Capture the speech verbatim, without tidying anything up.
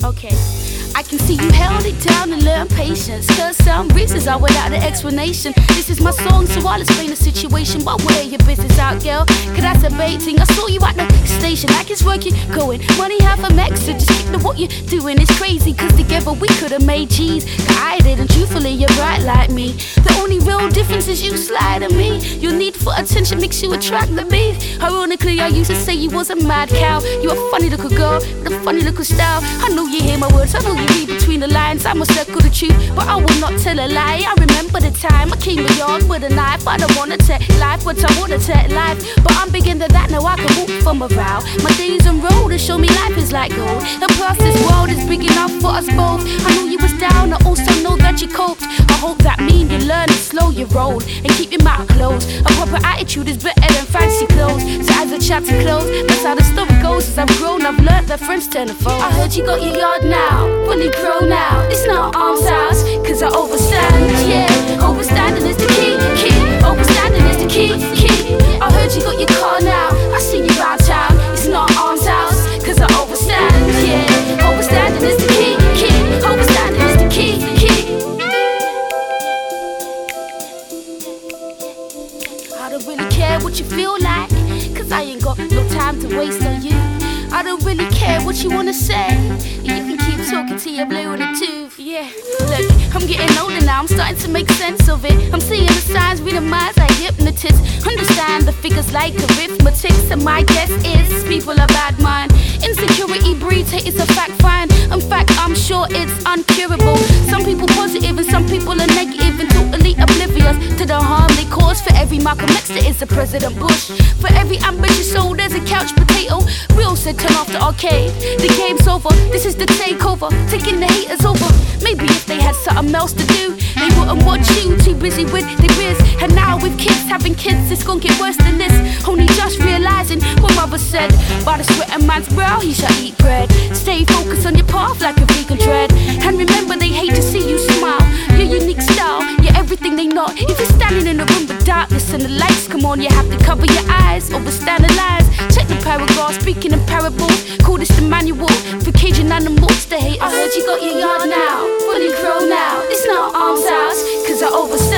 Okay. I can see you held it down and learn patience, cause some reasons are without an explanation. This is my song, so I'll explain the situation. But where your business out, girl? Cause that's a baiting. I saw you at the station, like it's working, going. Money half a max, so just keep to what you're doing. It's crazy, cause together we could've made G's. Cause I didn't, truthfully, you're right like me. The only real difference is you slide at me. Your need for attention makes you attract to me. Ironically, I used to say you was a mad cow. You a funny little girl with a funny little style. I know you hear my words, I know you read between the lines. I must circle the truth, but I will not tell a lie. I remember the time I came beyond with a knife. I don't wanna take life, but I wanna take life. But I'm bigger than that, now I can walk from a row. My days on road to show me life is like gold. And plus this world is big enough for us both. I know you was down, I also know that you coped. I hope that mean you learn to slow your roll and keep your mouth closed. A proper attitude is better than fancy clothes. So as the chapter closed, that's how the story goes. As I've grown, I've learned that friends turn to foes. I heard you got your yard now, fully pro now. It's not arms house, cause I overstand, yeah. Overstanding is the key, key. Overstanding is the key, key. I heard you got your car now, I see you round town. It's not arms house, cause I overstand, yeah. Overstanding is the key, key. Overstanding is the key, key. I don't really care what you feel like, cause I ain't got no time to waste on you. I don't really care what you wanna say. You can keep talking till you're blue in the tooth. Yeah, look, I'm getting older now, I'm starting to make sense of it. I'm seeing the signs, reading minds like hypnotists. Understand the figures like arithmetic. So my guess is people are bad mind. Insecurity breeds hate, it's a fact find. In fact, I'm sure it's uncurable. Some people positive and some people are negative and totally oblivious to the harm they cause. For every Malcolm X there is a President Bush. For every ambitious soul there's a couch potato. Real said turn off the arcade, the game's over. This is the takeover, taking the haters over. Maybe if they had something else to do, they wouldn't watch you, too busy with their biz. And now with kids, having kids, it's gonna get worse than this. Only just realizing what mother said. By the sweat of man's brow, he shall eat bread. Stay focused on your path like a vegan tread. And remember they hate to see you smile. Your unique style, you're everything they not. If you're standing in a room with darkness and the lights come on, you have to cover your eyes, overstand the lies. Check the paragraph, speaking in parables. Call this the manual for caging animals to hate. I heard you got your yard now, fully grown now. It's not arms house, cause I overstand.